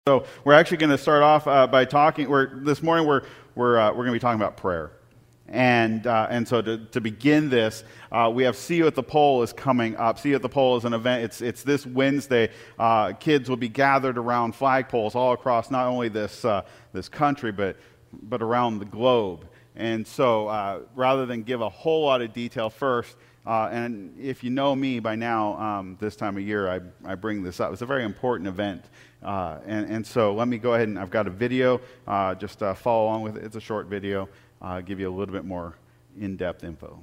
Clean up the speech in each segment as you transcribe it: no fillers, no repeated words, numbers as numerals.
So we're actually going to start off by talking. This morning we're going to be talking about prayer, and so to begin this, we have See You at the Pole is coming up. See You at the Pole is an event. It's this Wednesday. Kids will be gathered around flagpoles all across not only this country but around the globe. And so rather than give a whole lot of detail first. And if you know me by now, this time of year, I bring this up. It's a very important event. And so let me go ahead and I've got a video. Just follow along with it. It's a short video. Give you a little bit more in-depth info.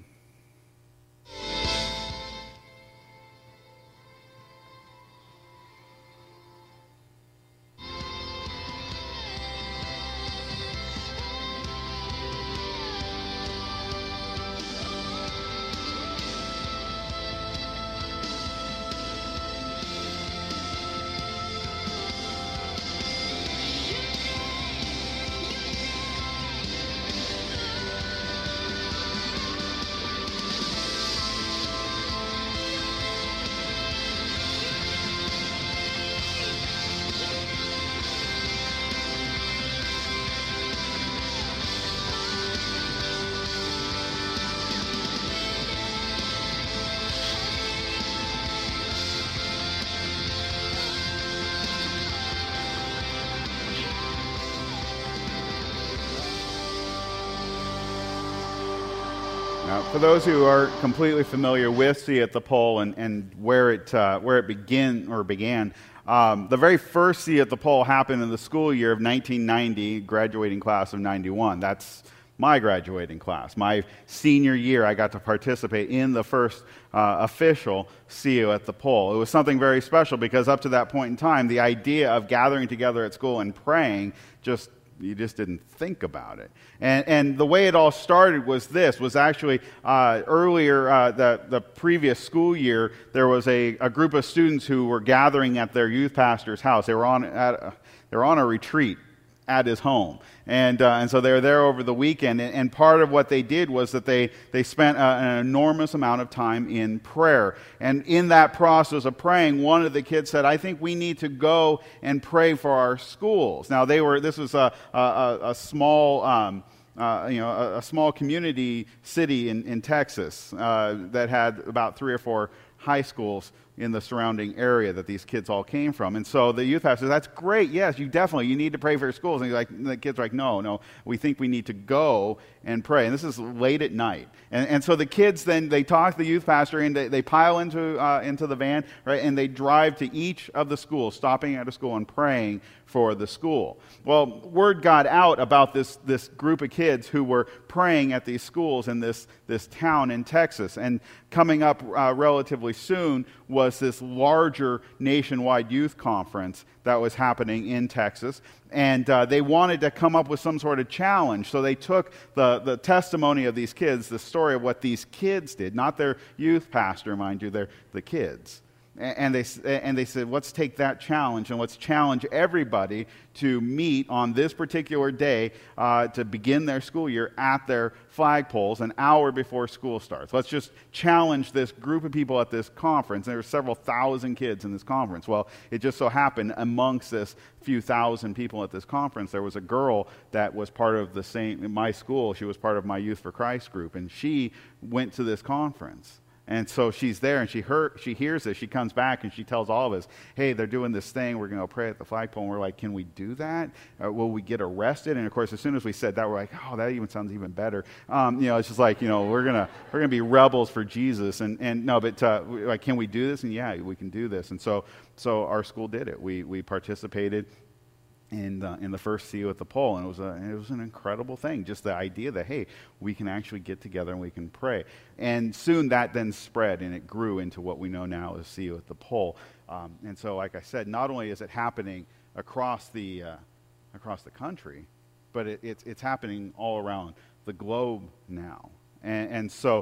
Now, for those who are completely familiar with See at the Pole and where it began, the very first See at the Pole happened in the school year of 1990, graduating class of 91. That's my graduating class. My senior year, I got to participate in the first official See You at the Pole. It was something very special because up to that point in time, the idea of gathering together at school and praying you just didn't think about it. And the way it all started was actually earlier, the previous school year, there was a group of students who were gathering at their youth pastor's house. They were on a retreat at his home. And so they were there over the weekend. And part of what they did was that they spent an enormous amount of time in prayer. And in that process of praying, one of the kids said, "I think we need to go and pray for our schools." Now this was a small a small community city in Texas that had about 3 or 4 high schools in the surrounding area that these kids all came from. And so the youth pastor said, "That's great, yes, you need to pray for your schools." And the kids are like, no, we think we need to go and pray. And this is late at night. And so the kids then, they talk to the youth pastor and they pile into the van, right? And they drive to each of the schools, stopping at a school and praying for the school. Well, word got out about this group of kids who were praying at these schools in this town in Texas. And coming up relatively soon was this larger nationwide youth conference that was happening in Texas. And they wanted to come up with some sort of challenge. So they took the testimony of these kids, the story of what these kids did, not their youth pastor, mind you, they're the kids. And they said, let's take that challenge and let's challenge everybody to meet on this particular day to begin their school year at their flagpoles an hour before school starts. Let's just challenge this group of people at this conference. There were several thousand kids in this conference. Well, it just so happened amongst this few thousand people at this conference, there was a girl that was part of my school. She was part of my Youth for Christ group, and she went to this conference. And so she's there, and she hears this. She comes back, and she tells all of us, "Hey, they're doing this thing. We're going to pray at the flagpole." And we're like, "Can we do that? Will we get arrested?" And of course, as soon as we said that, we're like, "Oh, that even sounds even better." It's just like, we're gonna be rebels for Jesus. And no, but like, can we do this? And yeah, we can do this. And so our school did it. We participated in the first See You at the Pole, and it was an incredible thing. Just the idea that, hey, we can actually get together and we can pray. And soon that then spread, and it grew into what we know now as See You at the Pole. And so, like I said, not only is it happening across the country, but it's happening all around the globe now. And so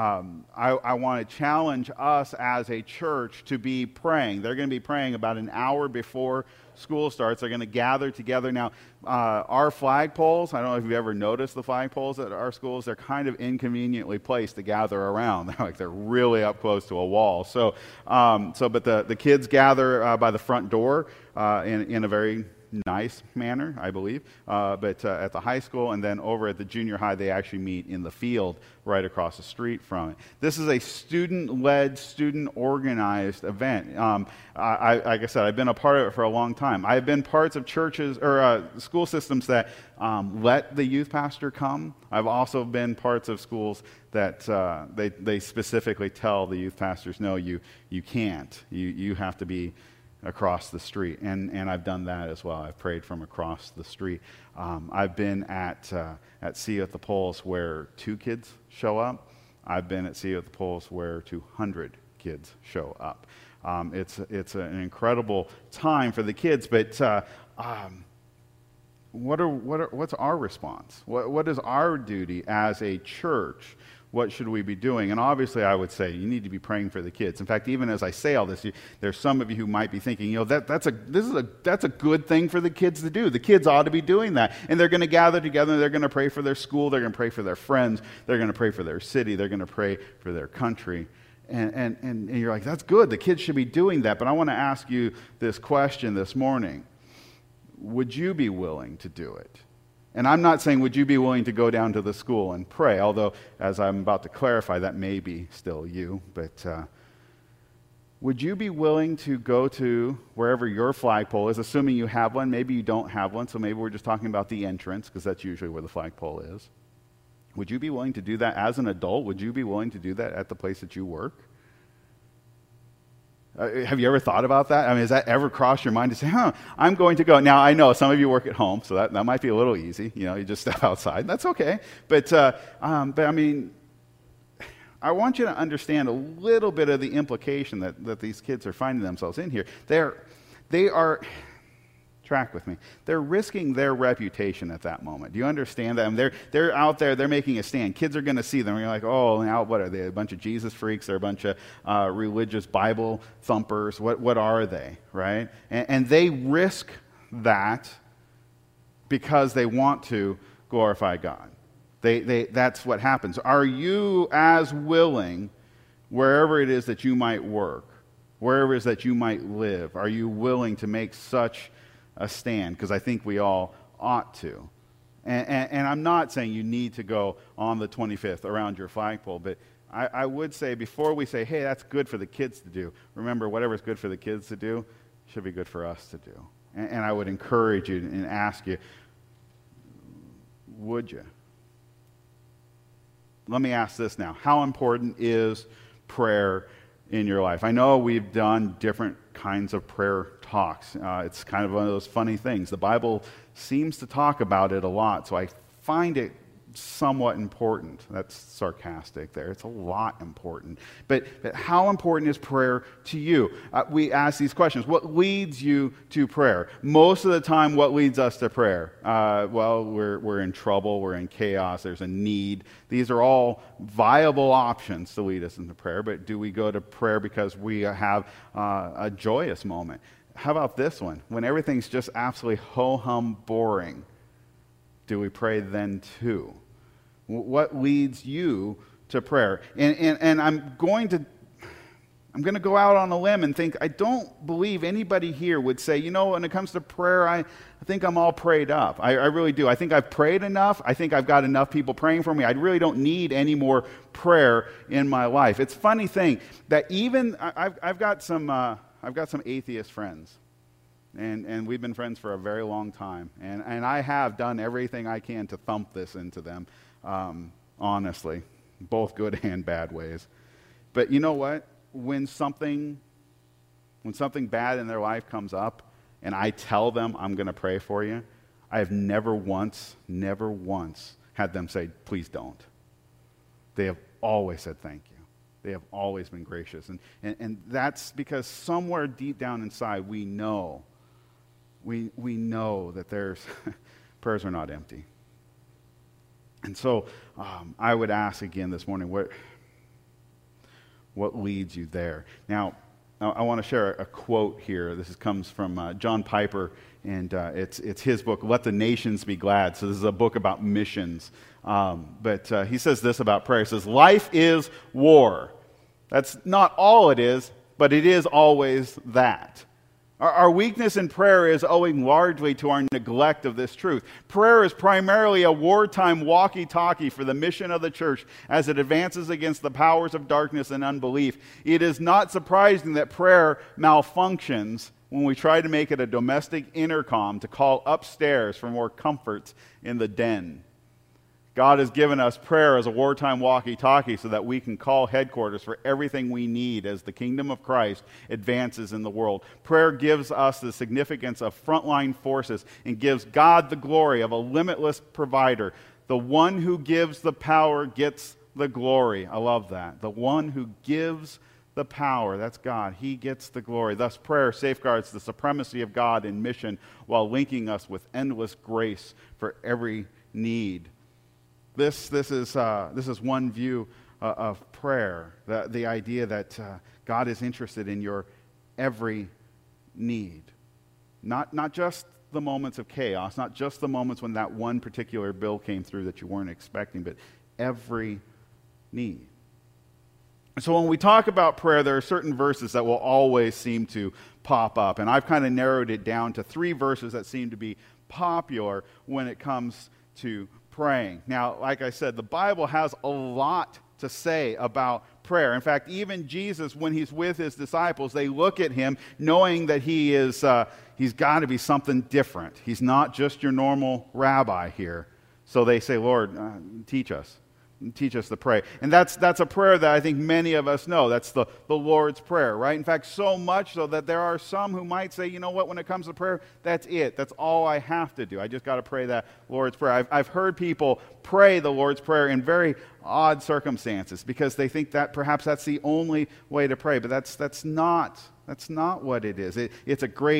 I want to challenge us as a church to be praying. They're going to be praying about an hour before school starts. They're going to gather together. Now, our flagpoles, I don't know if you've ever noticed the flagpoles at our schools, they're kind of inconveniently placed to gather around. They're really up close to a wall. But the kids gather by the front door in a very nice manner, I believe. But at the high school and then over at the junior high, they actually meet in the field right across the street from it. This is a student-led, student-organized event. Like I said, I've been a part of it for a long time. I've been parts of churches or school systems that let the youth pastor come. I've also been parts of schools that they specifically tell the youth pastors, no, you can't. You have to be across the street, and I've done that as well. I've prayed from across the street. I've been at See You at the Polls where 2 kids show up. I've been at See You at the Polls where 200 kids show up. It's an incredible time for the kids, but what's our response? What is our duty as a church? What should we be doing? And obviously, I would say you need to be praying for the kids. In fact, even as I say all this, there's some of you who might be thinking, that's a good thing for the kids to do. The kids ought to be doing that, and they're going to gather together. And they're going to pray for their school. They're going to pray for their friends. They're going to pray for their city. They're going to pray for their country. And you're like, that's good. The kids should be doing that. But I want to ask you this question this morning: would you be willing to do it? And I'm not saying would you be willing to go down to the school and pray, although, as I'm about to clarify, that may be still you. But would you be willing to go to wherever your flagpole is, assuming you have one? Maybe you don't have one, so maybe we're just talking about the entrance, because that's usually where the flagpole is. Would you be willing to do that as an adult? Would you be willing to do that at the place that you work? Have you ever thought about that? I mean, has that ever crossed your mind to say, I'm going to go? Now, I know some of you work at home, so that might be a little easy. You just step outside. That's okay. But I mean, I want you to understand a little bit of the implication that these kids are finding themselves in here. They are, track with me, they're risking their reputation at that moment. Do you understand that? I mean, they're out there, they're making a stand. Kids are going to see them. You're like, oh, now what are they? A bunch of Jesus freaks? They're a bunch of religious Bible thumpers. What are they, right? And they risk that because they want to glorify God. That's what happens. Are you as willing, wherever it is that you might work, wherever it is that you might live, are you willing to make such a stand? Because I think we all ought to. And I'm not saying you need to go on the 25th around your flagpole, but I would say before we say, hey, that's good for the kids to do, remember, whatever's good for the kids to do should be good for us to do. And I would encourage you and ask you, would you? Let me ask this now. How important is prayer in your life? I know we've done different kinds of prayer talks. It's kind of one of those funny things. The Bible seems to talk about it a lot, so I find it somewhat important. That's sarcastic there. It's a lot important. But how important is prayer to you? We ask these questions. What leads you to prayer? Most of the time, what leads us to prayer? Well, we're in trouble. We're in chaos. There's a need. These are all viable options to lead us into prayer. But do we go to prayer because we have a joyous moment? How about this one? When everything's just absolutely ho-hum boring, do we pray then too? What leads you to prayer? And I'm going to go out on a limb and think, I don't believe anybody here would say, when it comes to prayer, I think I'm all prayed up. I really do. I think I've prayed enough. I think I've got enough people praying for me. I really don't need any more prayer in my life. It's a funny thing that even I've got some atheist friends. And we've been friends for a very long time. And I have done everything I can to thump this into them, honestly, both good and bad ways. But you know what? When something bad in their life comes up and I tell them I'm going to pray for you, I have never once had them say, please don't. They have always said thank you. They have always been gracious. And that's because somewhere deep down inside we know that there's prayers are not empty. And so I would ask again this morning, what leads you there? Now, I want to share a quote here. This comes from John Piper, and it's his book, Let the Nations Be Glad. So this is a book about missions. But he says this about prayer. He says, life is war. That's not all it is, but it is always that. Our weakness in prayer is owing largely to our neglect of this truth. Prayer is primarily a wartime walkie-talkie for the mission of the church as it advances against the powers of darkness and unbelief. It is not surprising that prayer malfunctions when we try to make it a domestic intercom to call upstairs for more comforts in the den. God has given us prayer as a wartime walkie-talkie so that we can call headquarters for everything we need as the kingdom of Christ advances in the world. Prayer gives us the significance of frontline forces and gives God the glory of a limitless provider. The one who gives the power gets the glory. I love that. The one who gives the power, that's God. He gets the glory. Thus, prayer safeguards the supremacy of God in mission while linking us with endless grace for every need. This is one view of prayer, the idea that God is interested in your every need. Not just the moments of chaos, not just the moments when that one particular bill came through that you weren't expecting, but every need. So when we talk about prayer, there are certain verses that will always seem to pop up, and I've kind of narrowed it down to 3 verses that seem to be popular when it comes to praying. Now, like I said, the Bible has a lot to say about prayer. In fact, even Jesus, when he's with his disciples, they look at him knowing that he's got to be something different. He's not just your normal rabbi here. So they say, Lord, teach us. Teach us to pray. And that's a prayer that I think many of us know. That's the Lord's Prayer, right? In fact, so much so that there are some who might say, you know what, when it comes to prayer, that's it. That's all I have to do. I just got to pray that Lord's Prayer. I've heard people pray the Lord's Prayer in very odd circumstances because they think that perhaps that's the only way to pray. But that's not what it is. It's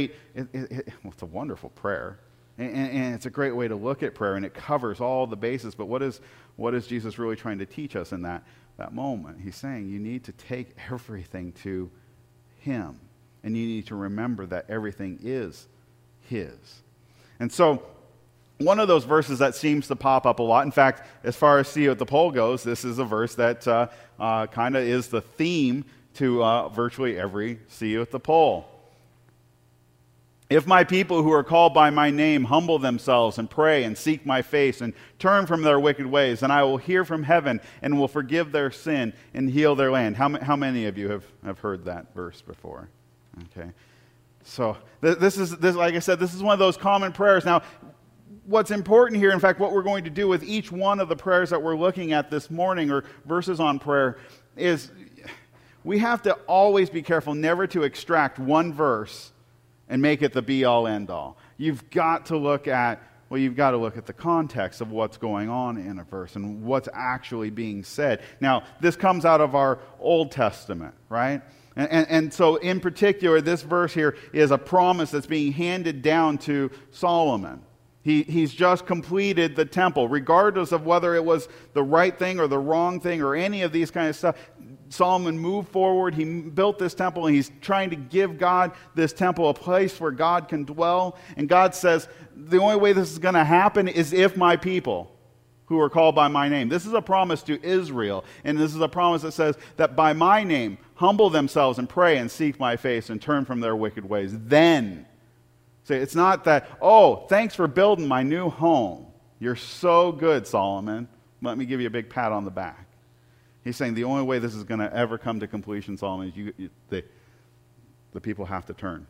a wonderful prayer. And it's a great way to look at prayer, and it covers all the bases. But what is Jesus really trying to teach us in that moment? He's saying you need to take everything to Him, and you need to remember that everything is His. And so one of those verses that seems to pop up a lot, in fact, as far as See You at the Pole goes, this is a verse that kind of is the theme to virtually every See You at the Pole. If my people who are called by my name humble themselves and pray and seek my face and turn from their wicked ways, then I will hear from heaven and will forgive their sin and heal their land. How many of you have heard that verse before? Okay. So this is like I said, this is one of those common prayers. Now, what's important here, in fact, what we're going to do with each one of the prayers that we're looking at this morning, or verses on prayer, is we have to always be careful never to extract one verse and make it the be-all, end-all. You've got to look at the context of what's going on in a verse and what's actually being said. Now, this comes out of our Old Testament, right? And so, in particular, this verse here is a promise that's being handed down to Solomon. He's just completed the temple, regardless of whether it was the right thing or the wrong thing or any of these kind of stuff. Solomon moved forward. He built this temple, and he's trying to give God this temple, a place where God can dwell. And God says, the only way this is going to happen is if my people who are called by my name. This is a promise to Israel, and this is a promise that says that by my name, humble themselves and pray and seek my face and turn from their wicked ways. Then, see, it's not that, oh, thanks for building my new home. You're so good, Solomon. Let me give you a big pat on the back. He's saying the only way this is going to ever come to completion, Solomon, is the people have to turn.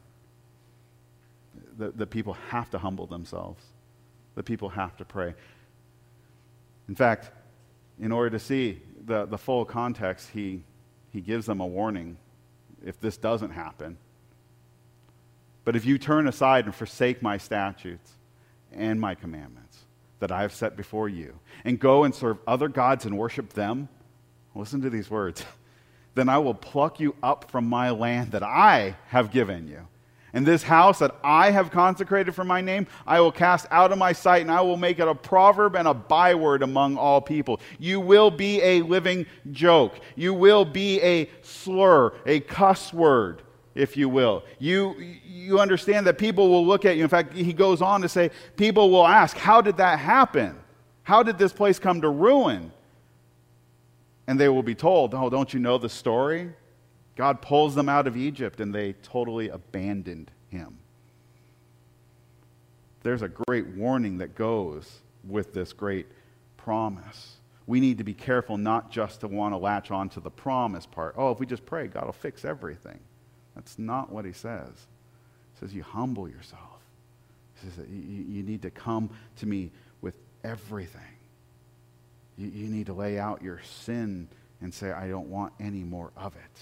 The people have to humble themselves. The people have to pray. In fact, in order to see the full context, he gives them a warning if this doesn't happen. But if you turn aside and forsake my statutes and my commandments that I have set before you, and go and serve other gods and worship them, listen to these words, then I will pluck you up from my land that I have given you. And this house that I have consecrated for my name, I will cast out of my sight, and I will make it a proverb and a byword among all people. You will be a living joke. You will be a slur, a cuss word, if you will. You understand that people will look at you. In fact, he goes on to say, people will ask, how did that happen? How did this place come to ruin? And they will be told, don't you know the story? God pulls them out of Egypt, and they totally abandoned him. There's a great warning that goes with this great promise. We need to be careful not just to want to latch on to the promise part. Oh, if we just pray, God will fix everything. That's not what he says. He says you humble yourself. He says that you need to come to me with everything. You need to lay out your sin and say, I don't want any more of it.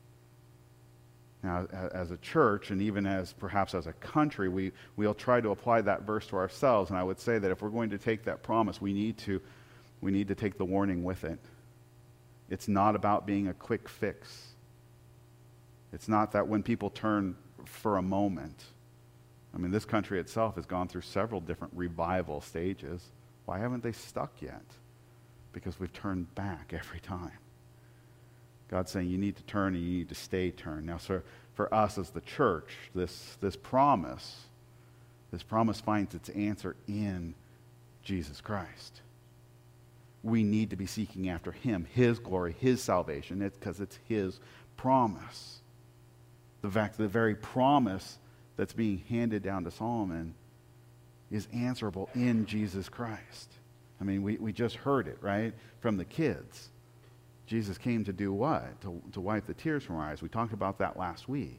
Now, as a church, and even as perhaps as a country, we'll try to apply that verse to ourselves. And I would say that if we're going to take that promise, we need to take the warning with it. It's not about being a quick fix. It's not that when people turn for a moment. I mean, this country itself has gone through several different revival stages. Why haven't they stuck yet? Because we've turned back every time. God's saying you need to turn and you need to stay turned. Now, so for us as the church, this promise finds its answer in Jesus Christ. We need to be seeking after him, his glory, his salvation. It's because it's his promise. The fact, the very promise that's being handed down to Solomon is answerable in Jesus Christ. I mean, we just heard it, right, from the kids. Jesus came to do what? To wipe the tears from our eyes. We talked about that last week.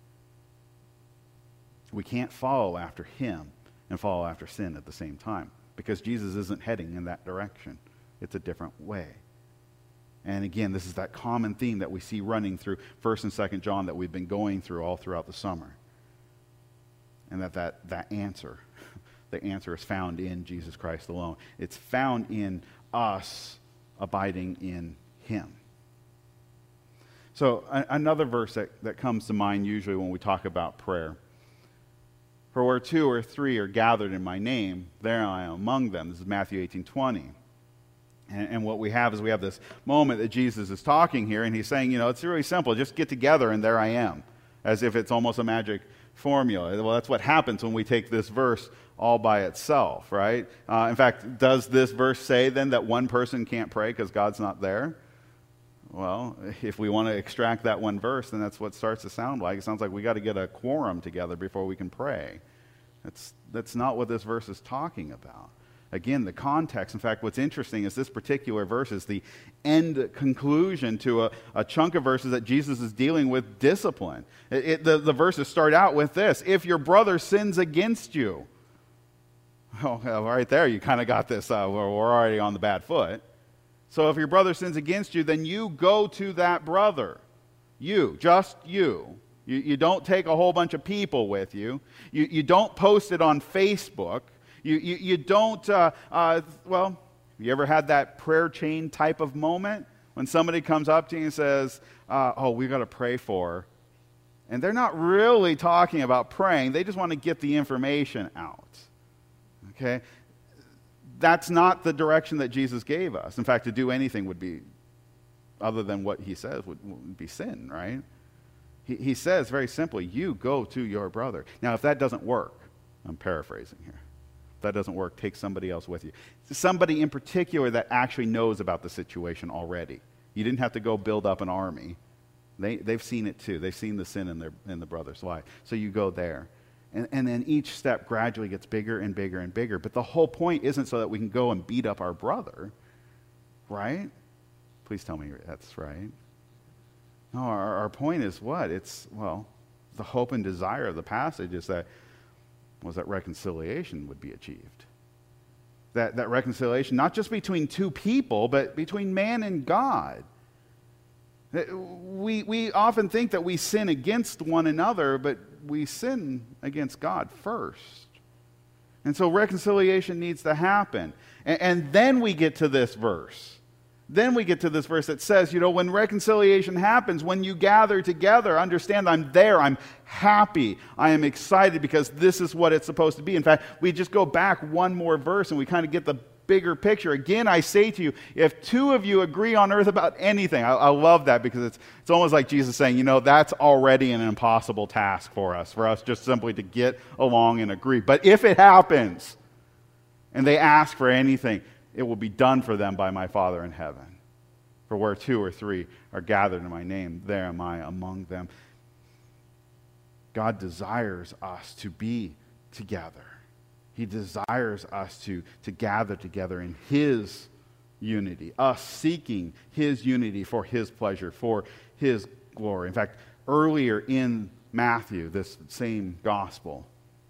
We can't follow after him and follow after sin at the same time because Jesus isn't heading in that direction. It's a different way. And again, this is that common theme that we see running through 1st and 2nd John that we've been going through all throughout the summer. And that answer, the answer is found in Jesus Christ alone. It's found in us abiding in him. So another verse that comes to mind usually when we talk about prayer. For where 2 or 3 are gathered in my name, there I am among them. This is Matthew 18:20. And what we have is we have this moment that Jesus is talking here, and he's saying, it's really simple. Just get together, and there I am. As if it's almost a magic formula. Well, that's what happens when we take this verse all by itself, right? In fact, does this verse say then that one person can't pray because God's not there? Well, if we want to extract that one verse, then that's what it starts to sound like. It sounds like we got to get a quorum together before we can pray. That's not what this verse is talking about. Again, the context, in fact, what's interesting is this particular verse is the end conclusion to a chunk of verses that Jesus is dealing with discipline. The verses start out with this: if your brother sins against you. Oh, right there, you kind of got this, we're already on the bad foot. So if your brother sins against you, then you go to that brother. Just you. You don't take a whole bunch of people with you. You don't post it on Facebook. You don't, you ever had that prayer chain type of moment when somebody comes up to you and says, we've got to pray for, and they're not really talking about praying, they just want to get the information out, okay? That's not the direction that Jesus gave us. In fact, to do anything would be, other than what he says, would be sin, right? He says very simply, you go to your brother. Now, if that doesn't work, I'm paraphrasing here. If that doesn't work, take somebody else with you. Somebody in particular that actually knows about the situation already. You didn't have to go build up an army. They've seen it too. They've seen the sin in the brother's life. So you go there. And then each step gradually gets bigger and bigger and bigger. But the whole point isn't so that we can go and beat up our brother, right? Please tell me that's right. No, our point is what? The hope and desire of the passage is that reconciliation would be achieved. That reconciliation, not just between two people, but between man and God. We often think that we sin against one another, but we sin against God first. And so reconciliation needs to happen. And then we get to this verse. Then we get to this verse that says, when reconciliation happens, when you gather together, understand I'm there, I'm happy, I am excited because this is what it's supposed to be. In fact, we just go back one more verse and we kind of get the bigger picture. Again, I say to you, if 2 of you agree on earth about anything, I love that because it's almost like Jesus saying, that's already an impossible task for us just simply to get along and agree. But if it happens and they ask for anything, it will be done for them by my Father in heaven. For where 2 or 3 are gathered in my name, there am I among them. God desires us to be together. He desires us to gather together in His unity, us seeking His unity for His pleasure, for His glory. In fact, earlier in Matthew, this same gospel,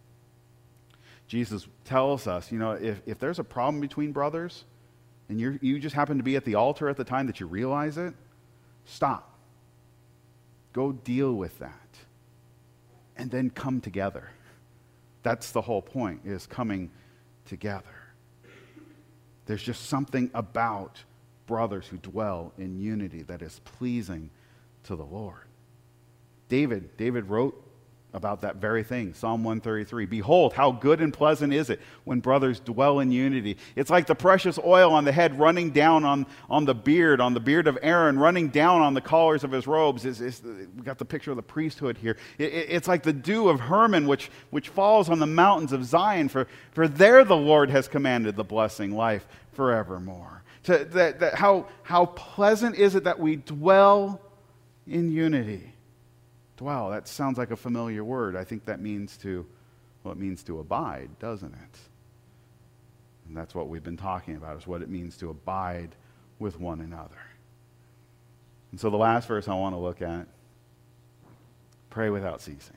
Jesus tells us, if there's a problem between brothers, and you just happen to be at the altar at the time that you realize it, stop. Go deal with that. And then come together. That's the whole point, is coming together. There's just something about brothers who dwell in unity that is pleasing to the Lord. David wrote about that very thing, Psalm 133. Behold, how good and pleasant is it when brothers dwell in unity. It's like the precious oil on the head running down on the beard of Aaron, running down on the collars of his robes. We got the picture of the priesthood here. It's like the dew of Hermon, which falls on the mountains of Zion, for there the Lord has commanded the blessing, life forevermore. How pleasant is it that we dwell in unity. Dwell, that sounds like a familiar word. I think that means it means to abide, doesn't it? And that's what we've been talking about, is what it means to abide with one another. And so the last verse I want to look at, pray without ceasing.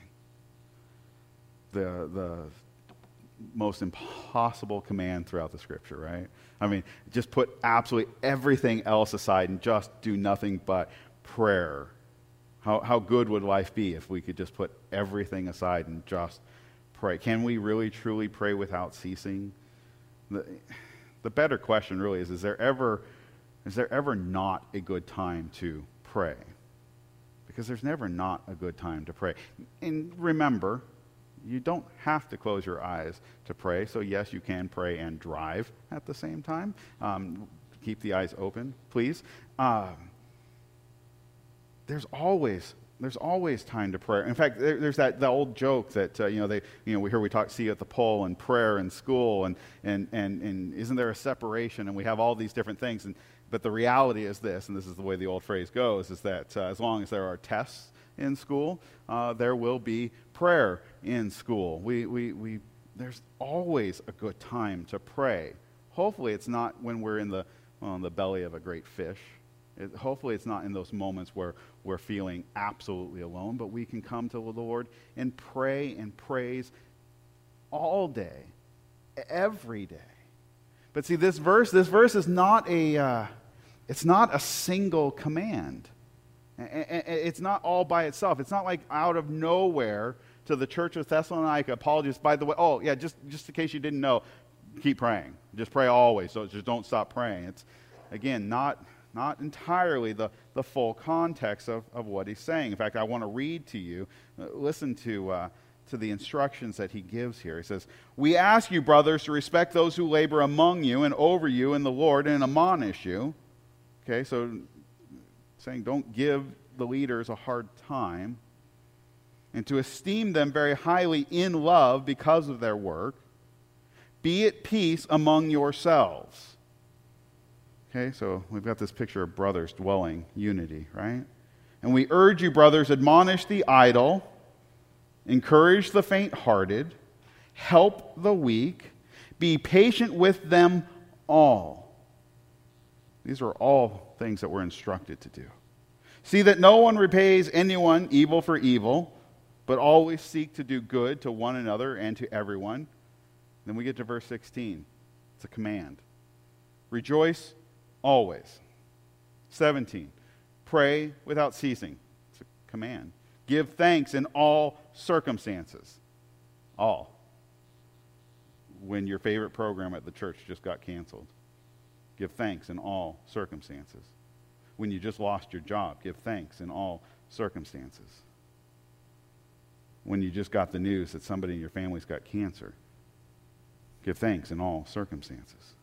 The most impossible command throughout the Scripture, right? I mean, just put absolutely everything else aside and just do nothing but prayer. How good would life be if we could just put everything aside and just pray? Can we really, truly pray without ceasing? The better question really is there ever not a good time to pray? Because there's never not a good time to pray. And remember, you don't have to close your eyes to pray. So yes, you can pray and drive at the same time. Keep the eyes open, please. There's always time to pray. In fact, there's the old joke that we see at the pole and prayer and school and isn't there a separation, and we have all these different things, but the reality is this, and this is the way the old phrase goes, is that as long as there are tests in school, there will be prayer in school. There's always a good time to pray. Hopefully, it's not when we're in the belly of a great fish. Hopefully it's not in those moments where we're feeling absolutely alone, but we can come to the Lord and pray and praise all day, every day. But see, this verse is not it's not a single command. It's not all by itself. It's not like out of nowhere to the church of Thessalonica, Paul just, by the way, just in case you didn't know, keep praying. Just pray always, so just don't stop praying. It's, again, not entirely the full context of what he's saying. In fact, I want to read to you, listen to the instructions that he gives here. He says, "We ask you, brothers, to respect those who labor among you and over you in the Lord and admonish you." Okay, so saying don't give the leaders a hard time, and to esteem them very highly in love because of their work. Be at peace among yourselves. Okay, so we've got this picture of brothers dwelling unity, right? "And we urge you, brothers, admonish the idle, encourage the faint-hearted, help the weak, be patient with them all." These are all things that we're instructed to do. "See that no one repays anyone evil for evil, but always seek to do good to one another and to everyone." Then we get to verse 16. It's a command. "Rejoice always." 17. "Pray without ceasing." It's a command. "Give thanks in all circumstances." All. When your favorite program at the church just got canceled, give thanks in all circumstances. When you just lost your job, give thanks in all circumstances. When you just got the news that somebody in your family's got cancer, give thanks in all circumstances.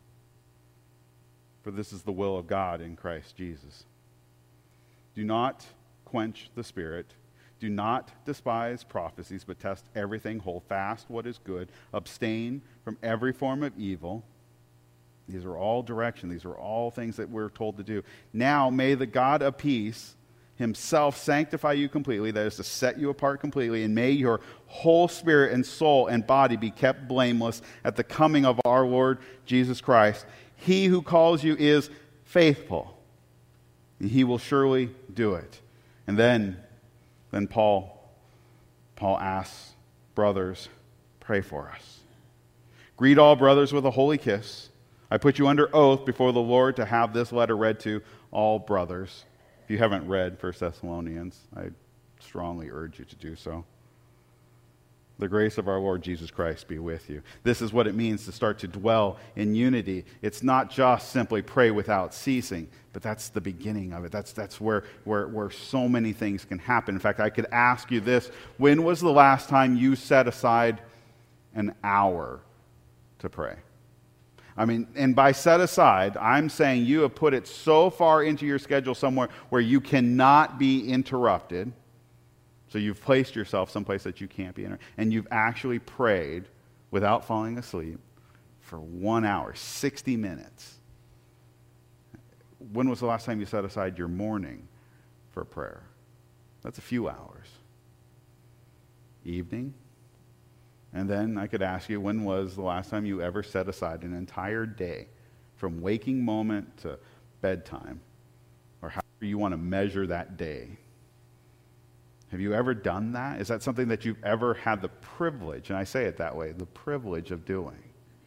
For this is the will of God in Christ Jesus. Do not quench the Spirit. Do not despise prophecies, but test everything. Hold fast what is good. Abstain from every form of evil. These are all direction. These are all things that we're told to do. Now may the God of peace himself sanctify you completely, that is to set you apart completely, and may your whole spirit and soul and body be kept blameless at the coming of our Lord Jesus Christ. He who calls you is faithful, and he will surely do it. And then Paul asks, brothers, pray for us. Greet all brothers with a holy kiss. I put you under oath before the Lord to have this letter read to all brothers. If you haven't read 1 Thessalonians, I strongly urge you to do so. The grace of our Lord Jesus Christ be with you. This is what it means to start to dwell in unity. It's not just simply pray without ceasing, but that's the beginning of it. That's where so many things can happen. In fact, I could ask you this: when was the last time you set aside an hour to pray? I mean, and by set aside, I'm saying you have put it so far into your schedule somewhere where you cannot be interrupted. So you've placed yourself someplace that you can't be interrupted. And you've actually prayed without falling asleep for 1 hour, 60 minutes. When was the last time you set aside your morning for prayer? That's a few hours. Evening? And then I could ask you, when was the last time you ever set aside an entire day from waking moment to bedtime, or however you want to measure that day? Have you ever done that? Is that something that you've ever had the privilege, and I say it that way, the privilege of doing?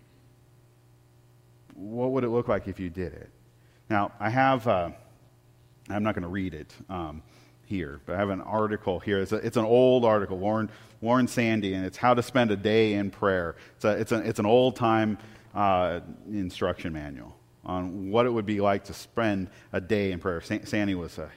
What would it look like if you did it? Now, I have, I'm not going to read it here, but I have an article here. It's an old article, Warren Sandy, and it's How to Spend a Day in Prayer. It's an old-time instruction manual on what it would be like to spend a day in prayer. Sandy was a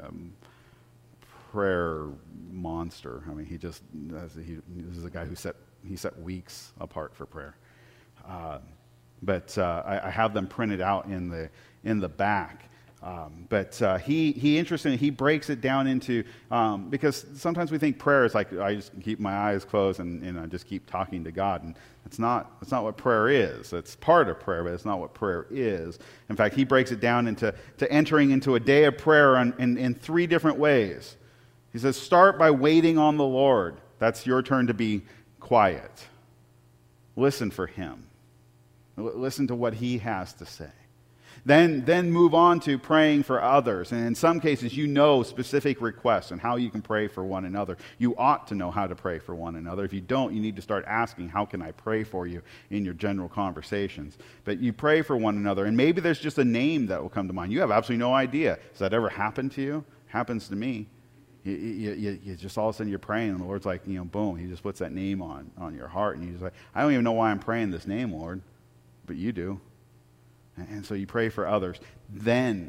prayer monster. I mean, this is a guy who set weeks apart for prayer. But I have them printed out in the back. But he interestingly, he breaks it down into, because sometimes we think prayer is like, I just keep my eyes closed and I just keep talking to God. And that's not what prayer is. It's part of prayer, but it's not what prayer is. In fact, he breaks it down into entering into a day of prayer in 3 different ways. He says, start by waiting on the Lord. That's your turn to be quiet. Listen for him. Listen to what he has to say. Then move on to praying for others. And in some cases, you know specific requests and how you can pray for one another. You ought to know how to pray for one another. If you don't, you need to start asking, how can I pray for you in your general conversations? But you pray for one another. And maybe there's just a name that will come to mind. You have absolutely no idea. Has that ever happened to you? Happens to me. You just all of a sudden you're praying and the Lord's like, boom, he just puts that name on your heart. And you're just like, I don't even know why I'm praying this name, Lord. But you do. And so you pray for others. Then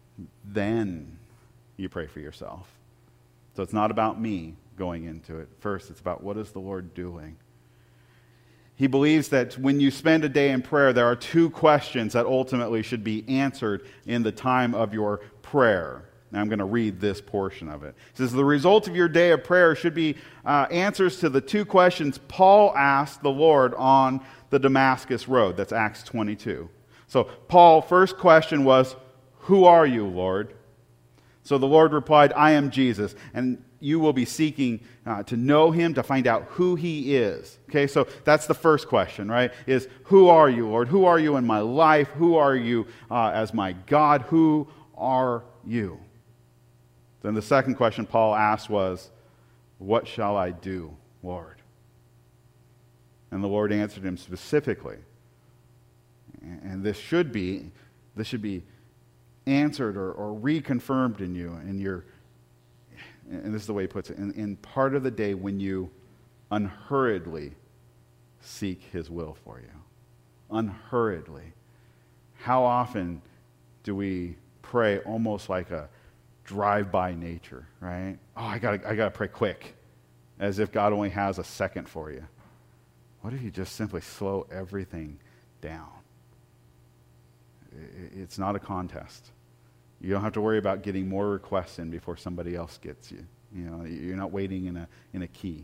you pray for yourself. So it's not about me going into it. First, it's about what is the Lord doing. He believes that when you spend a day in prayer, there are 2 questions that ultimately should be answered in the time of your prayer. Now I'm going to read this portion of it. It says, the result of your day of prayer should be answers to the 2 questions Paul asked the Lord on the Damascus road. That's Acts 22. So Paul's first question was, who are you, Lord? So the Lord replied, I am Jesus. And you will be seeking to know him, to find out who he is. Okay, so that's the first question, right? Is, who are you, Lord? Who are you in my life? Who are you as my God? Who are you? Then the second question Paul asked was, what shall I do, Lord? And the Lord answered him specifically. And this should be answered or reconfirmed in you, and this is the way he puts it, in part of the day when you unhurriedly seek his will for you. Unhurriedly. How often do we pray almost like a drive-by nature, right? Oh, I gotta pray quick, as if God only has a second for you. What if you just simply slow everything down? It's not a contest. You don't have to worry about getting more requests in before somebody else gets you. You're not waiting in a key.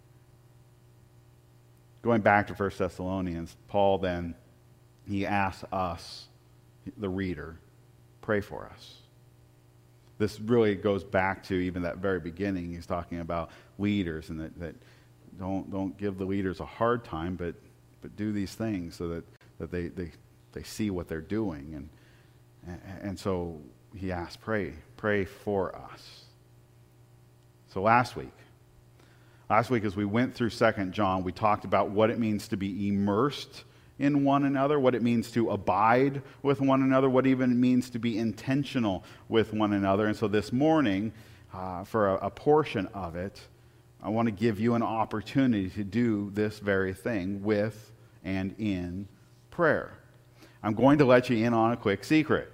Going back to 1 Thessalonians, Paul then, he asks us, the reader, pray for us. this really goes back to even that very beginning. He's talking about leaders, and that don't give the leaders a hard time, but do these things so that they see what they're doing. And so he asks, pray for us. So last week as we went through 2 John, we talked about what it means to be immersed in one another, what it means to abide with one another, what even it means to be intentional with one another. And so this morning, for a portion of it, I want to give you an opportunity to do this very thing with and in prayer. I'm going to let you in on a quick secret.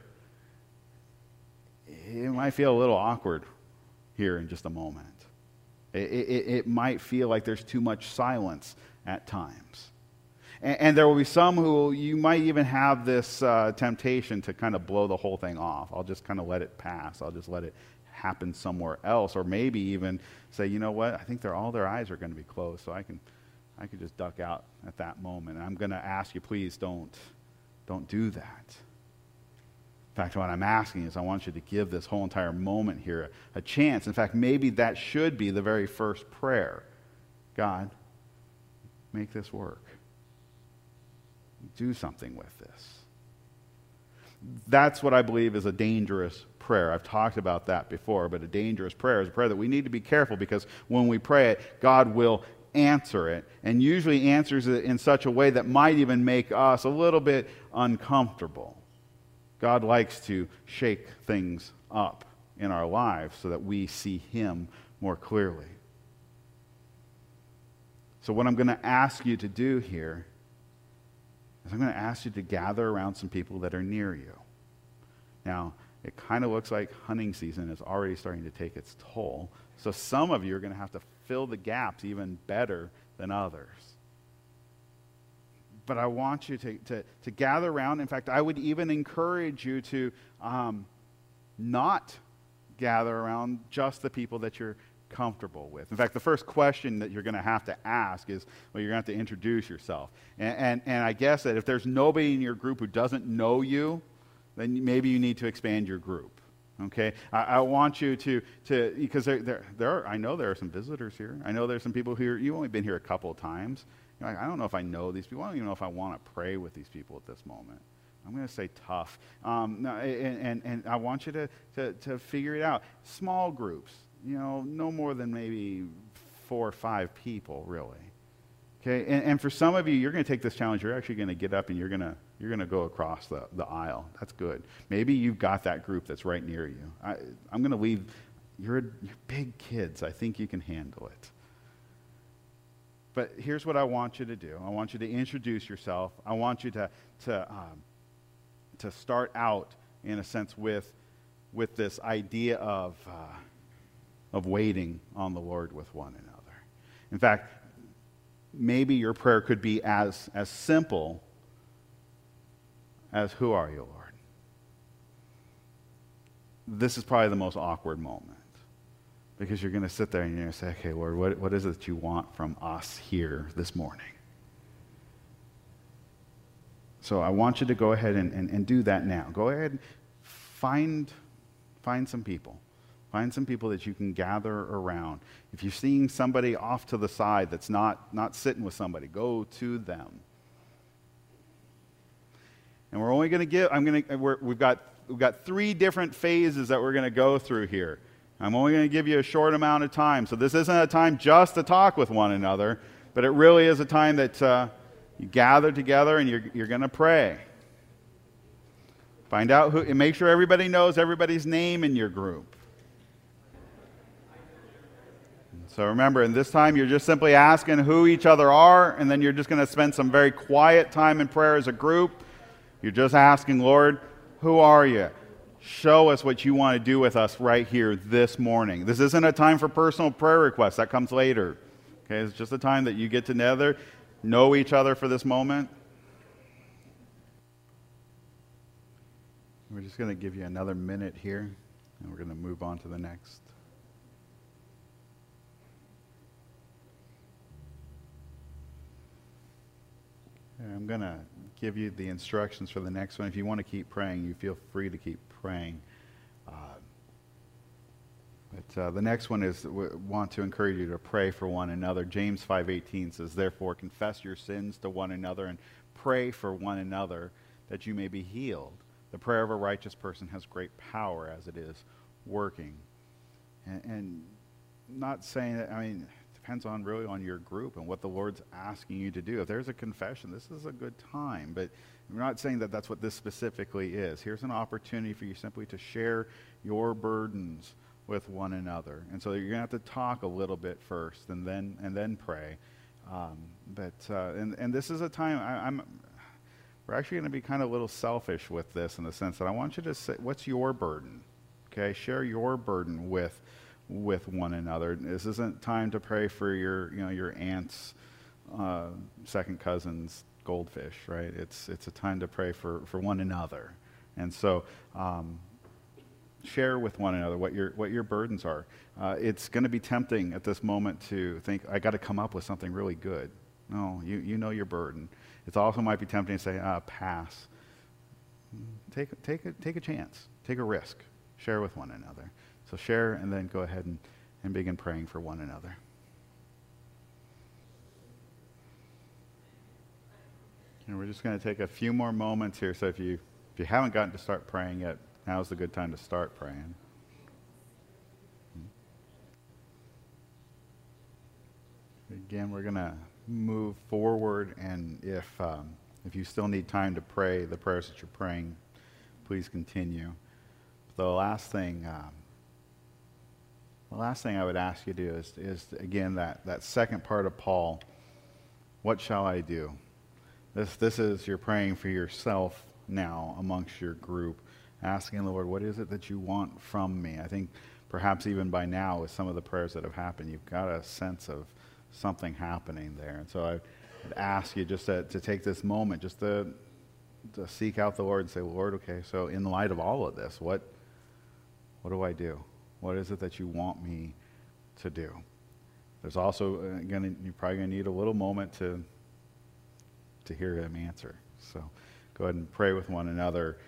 It might feel a little awkward here in just a moment. It might feel like there's too much silence at times. And there will be some who you might even have this temptation to kind of blow the whole thing off. I'll just kind of let it pass. I'll just let it happen somewhere else. Or maybe even say, you know what, I think all their eyes are going to be closed, so I can just duck out at that moment. And I'm going to ask you, please don't do that. In fact, what I'm asking is I want you to give this whole entire moment here a chance. In fact, maybe that should be the very first prayer. God, make this work. Do something with this. That's what I believe is a dangerous prayer. I've talked about that before, but a dangerous prayer is a prayer that we need to be careful, because when we pray it, God will answer it, and usually answers it in such a way that might even make us a little bit uncomfortable. God likes to shake things up in our lives so that we see Him more clearly. So what I'm going to ask you to do here is I'm going to ask you to gather around some people that are near you. Now, it kind of looks like hunting season is already starting to take its toll. So some of you are going to have to fill the gaps even better than others. But I want you to gather around. In fact, I would even encourage you to not gather around just the people that you're comfortable with. In fact, the first question that you're going to have to ask is, well, you're going to have to introduce yourself. And I guess that if there's nobody in your group who doesn't know you, then maybe you need to expand your group. Okay, I want you to because there are, I know there are some visitors here. I know there's some people here. You've only been here a couple of times. You're like, I don't know if I know these people. I don't even know if I want to pray with these people at this moment. I'm going to say tough. And I want you to figure it out. Small groups, no more than maybe 4 or 5 people, really. Okay, and for some of you, you're going to take this challenge. You're actually going to get up and you're going to go across the aisle. That's good. Maybe you've got that group that's right near you. I'm going to leave. You're big kids. I think you can handle it. But here's what I want you to do. I want you to introduce yourself. I want you to start out, in a sense, with this idea of waiting on the Lord with one another. In fact, maybe your prayer could be as simple as, who are you, Lord? This is probably the most awkward moment, because you're going to sit there and you're going to say, okay, Lord, what is it that you want from us here this morning? So I want you to go ahead and do that now. Go ahead and find some people. Find some people that you can gather around. If you're seeing somebody off to the side that's not sitting with somebody, go to them. And we're only going to we've got 3 different phases that we're going to go through here. I'm only going to give you a short amount of time. So this isn't a time just to talk with one another, but it really is a time that you gather together and you're going to pray. Find out and make sure everybody knows everybody's name in your group. So remember, in this time, you're just simply asking who each other are, and then you're just going to spend some very quiet time in prayer as a group. You're just asking, Lord, who are you? Show us what you want to do with us right here this morning. This isn't a time for personal prayer requests. That comes later. Okay, it's just a time that you get to know each other for this moment. We're just going to give you another minute here, and we're going to move on to the next. I'm going to give you the instructions for the next one. If you want to keep praying, you feel free to keep praying. But the next one is, we want to encourage you to pray for one another. James 5:18 says, "Therefore confess your sins to one another and pray for one another that you may be healed. The prayer of a righteous person has great power as it is working." And not saying that, I mean, it depends on really on your group and what the Lord's asking you to do. If there's a confession, this is a good time. But we're not saying that that's what this specifically is. Here's an opportunity for you simply to share your burdens with one another. And so you're going to have to talk a little bit first and then pray. And this is a time, we're actually going to be kind of a little selfish with this in the sense that I want you to say, what's your burden? Okay, share your burden with one another. This isn't time to pray for your aunt's second cousin's goldfish, right? It's a time to pray for one another. And so share with one another what your burdens are. It's going to be tempting at this moment to think, I got to come up with something really good. No, you know your burden. It also might be tempting to say, pass. Take a chance. Take a risk. Share with one another. So share and then go ahead and begin praying for one another. And we're just going to take a few more moments here. So if you haven't gotten to start praying yet, now's the good time to start praying. Again, we're going to move forward, and if you still need time to pray the prayers that you're praying, please continue. The last thing I would ask you to do is again that second part of Paul. What shall I do? This is you're praying for yourself now amongst your group, asking the Lord, what is it that you want from me? I think perhaps even by now, with some of the prayers that have happened, you've got a sense of something happening there. And so I'd ask you just to take this moment, just to seek out the Lord and say, Lord, okay, so in light of all of this, what do I do? What is it that you want me to do? There's also, you're probably going to need a little moment to hear him answer. So go ahead and pray with one another.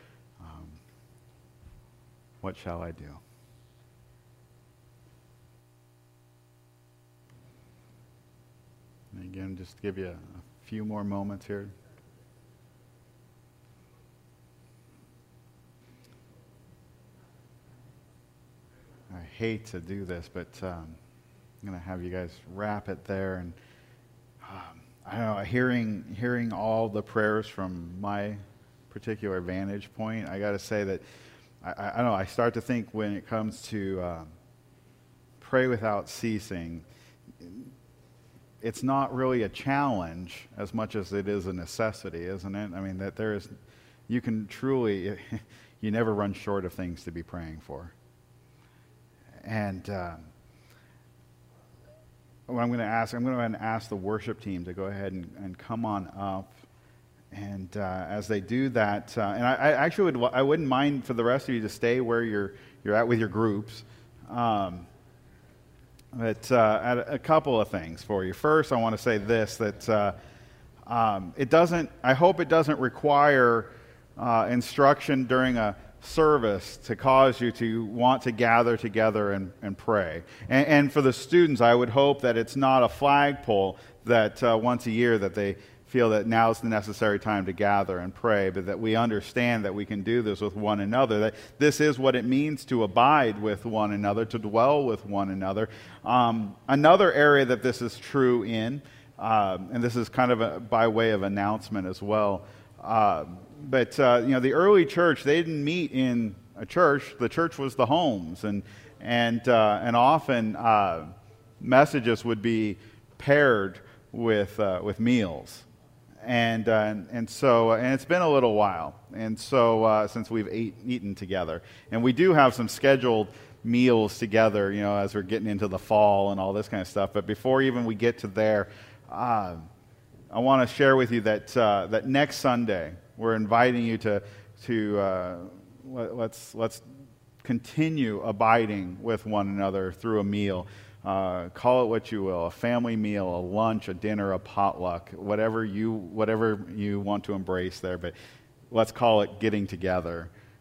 What shall I do? And again, just give you a few more moments here. I hate to do this, but I'm going to have you guys wrap it there. And I don't know, hearing all the prayers from my particular vantage point, I got to say that I don't know, I start to think when it comes to pray without ceasing, it's not really a challenge as much as it is a necessity, isn't it? I mean, that you can truly, you never run short of things to be praying for. And what I'm going to ask the worship team to go ahead and come on up. And as they do that, and I actually I wouldn't mind for the rest of you to stay where you're at with your groups. But a couple of things for you. First, I want to say this, that I hope it doesn't require instruction during a service to cause you to want to gather together and pray. And for the students, I would hope that it's not a flagpole that once a year that they feel that now's the necessary time to gather and pray, but that we understand that we can do this with one another, that this is what it means to abide with one another, to dwell with one another. Another area that this is true in, and this is kind of by way of announcement as well, but the early church, they didn't meet in a church. The church was the homes, and often messages would be paired with meals. And so it's been a little while, and so since we've eaten together, and we do have some scheduled meals together, as we're getting into the fall and all this kind of stuff. But before even we get to there, I want to share with you that next Sunday we're inviting you to let's continue abiding with one another through a meal. Call it what you will, a family meal, a lunch, a dinner, a potluck, whatever you want to embrace there, but let's call it getting together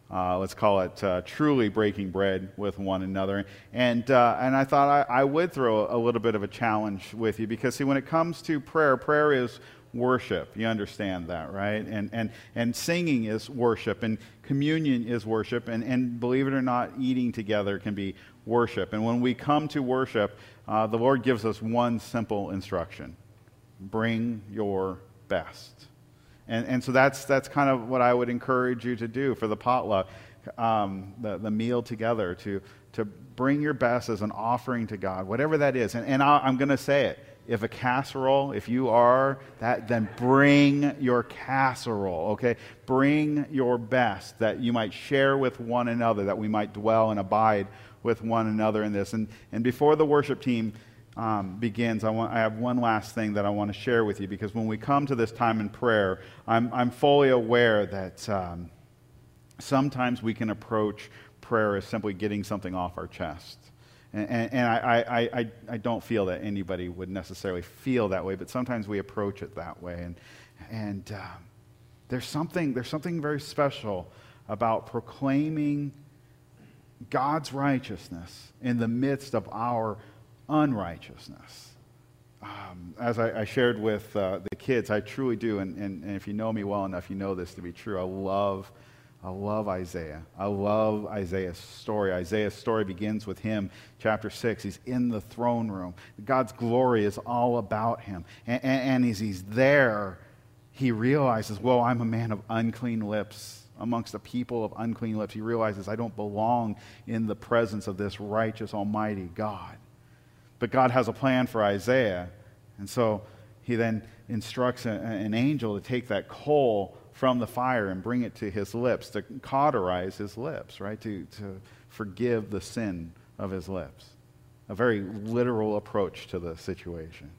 let's call it truly breaking bread with one another. And I thought I would throw a little bit of a challenge with you because, see, when it comes to prayer, prayer is worship. You understand that, right? And singing is worship, and communion is worship, and believe it or not, eating together can be worship. And when we come to worship, the Lord gives us one simple instruction: bring your best. And so that's kind of what I would encourage you to do for the potluck, the meal together, to bring your best as an offering to God, whatever that is. And I'm going to say it. If a casserole, if you are that, then bring your casserole, okay? Bring your best that you might share with one another, that we might dwell and abide with one another in this. And before the worship team begins, I have one last thing that I want to share with you, because when we come to this time in prayer, I'm fully aware that sometimes we can approach prayer as simply getting something off our chest. And I don't feel that anybody would necessarily feel that way, but sometimes we approach it that way. And there's something very special about proclaiming God's righteousness in the midst of our unrighteousness. As I shared with the kids, I truly do, and if you know me well enough, you know this to be true. I love Isaiah. I love Isaiah's story. Isaiah's story begins with him, chapter 6. He's in the throne room. God's glory is all about him. And as he's there, he realizes, well, I'm a man of unclean lips, amongst a people of unclean lips. He realizes, I don't belong in the presence of this righteous, almighty God. But God has a plan for Isaiah. And so he then instructs an angel to take that coal from the fire and bring it to his lips, to cauterize his lips, right? To forgive the sin of his lips. A very literal approach to the situation.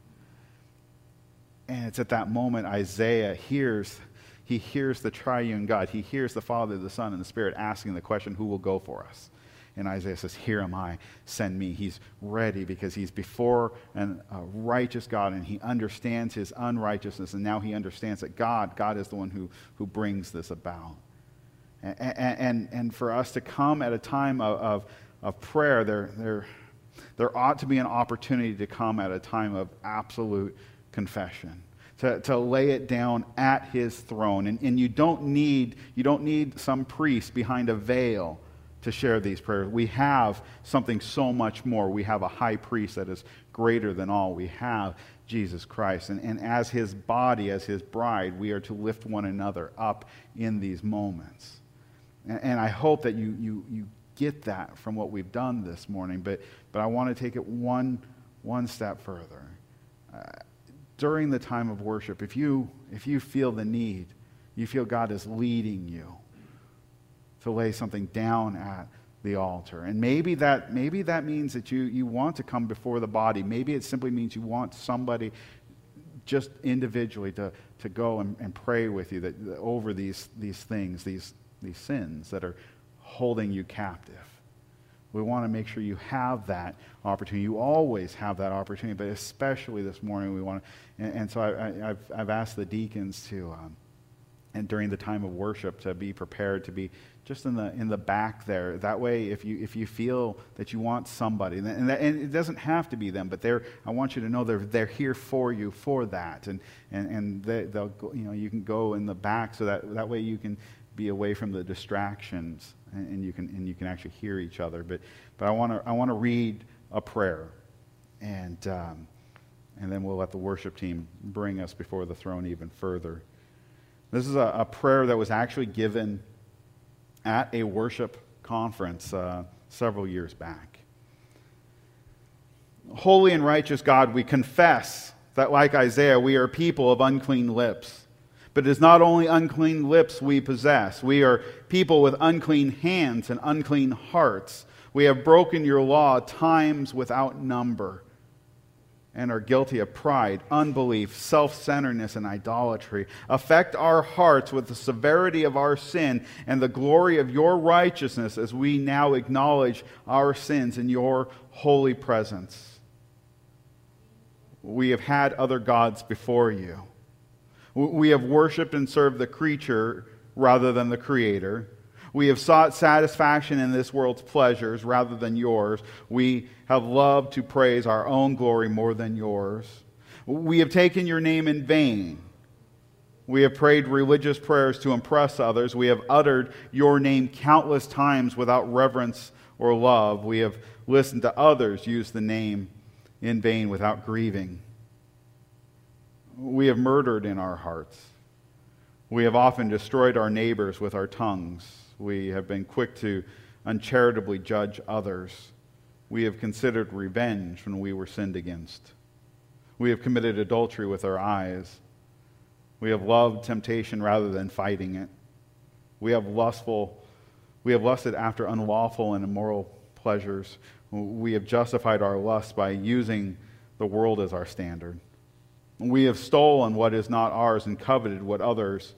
And it's at that moment Isaiah hears the triune God. He hears the Father, the Son, and the Spirit asking the question, who will go for us? And Isaiah says, here am I, send me. He's ready because he's before a righteous God, and he understands his unrighteousness, and now he understands that God is the one who brings this about. And for us to come at a time of prayer, there ought to be an opportunity to come at a time of absolute confession. To lay it down at his throne. And you don't need some priest behind a veil to share these prayers. We have something so much more. We have a high priest that is greater than all. We have Jesus Christ. And as his body, as his bride, we are to lift one another up in these moments. And I hope that you get that from what we've done this morning. But I want to take it one step further. During the time of worship, if you feel the need, you feel God is leading you to lay something down at the altar. And maybe that means that you want to come before the body. Maybe it simply means you want somebody just individually to go and pray with you that over these things, these sins that are holding you captive. We want to make sure you have that opportunity. You always have that opportunity, but especially this morning we want to. And so I've asked the deacons to, and during the time of worship, to be prepared to be just in the back there. That way, if you feel that you want somebody, and it doesn't have to be them, but I want you to know they're here for you for that, and they'll you can go in the back so that way you can be away from the distractions, and you can actually hear each other. But I want to read a prayer, and then we'll let the worship team bring us before the throne even further. This is a prayer that was actually given at a worship conference several years back. Holy and righteous God, we confess that, like Isaiah, we are people of unclean lips. But it is not only unclean lips we possess. We are people with unclean hands and unclean hearts. We have broken your law times without number, and are guilty of pride, unbelief, self-centeredness, and idolatry. Affect our hearts with the severity of our sin and the glory of your righteousness as we now acknowledge our sins in your holy presence. We have had other gods before you. We have worshipped and served the creature rather than the Creator. We have sought satisfaction in this world's pleasures rather than yours. We have loved to praise our own glory more than yours. We have taken your name in vain. We have prayed religious prayers to impress others. We have uttered your name countless times without reverence or love. We have listened to others use the name in vain without grieving. We have murdered in our hearts. We have often destroyed our neighbors with our tongues. We have been quick to uncharitably judge others. We have considered revenge when we were sinned against. We have committed adultery with our eyes. We have loved temptation rather than fighting it. We have lusted after unlawful and immoral pleasures. We have justified our lust by using the world as our standard. We have stolen what is not ours and coveted what others.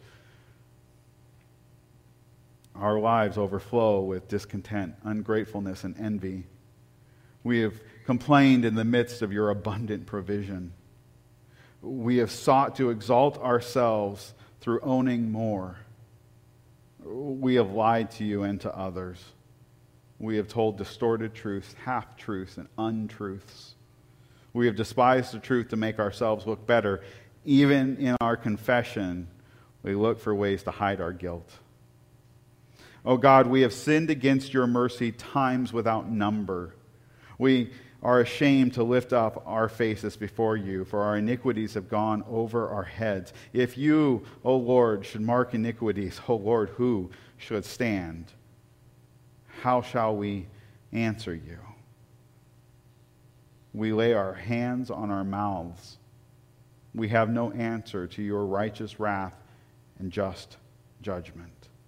Our lives overflow with discontent, ungratefulness, and envy. We have complained in the midst of your abundant provision. We have sought to exalt ourselves through owning more. We have lied to you and to others. We have told distorted truths, half-truths, and untruths. We have despised the truth to make ourselves look better. Even in our confession, we look for ways to hide our guilt. Oh God, we have sinned against your mercy times without number. We are ashamed to lift up our faces before you, for our iniquities have gone over our heads. If you, O Lord, should mark iniquities, O Lord, who should stand? How shall we answer you? We lay our hands on our mouths. We have no answer to your righteous wrath and just judgment.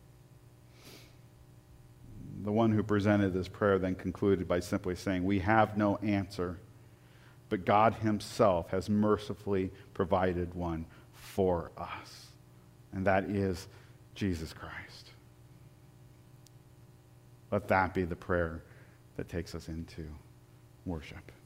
The one who presented this prayer then concluded by simply saying, we have no answer, but God himself has mercifully provided one for us, and that is Jesus Christ. Let that be the prayer that takes us into worship.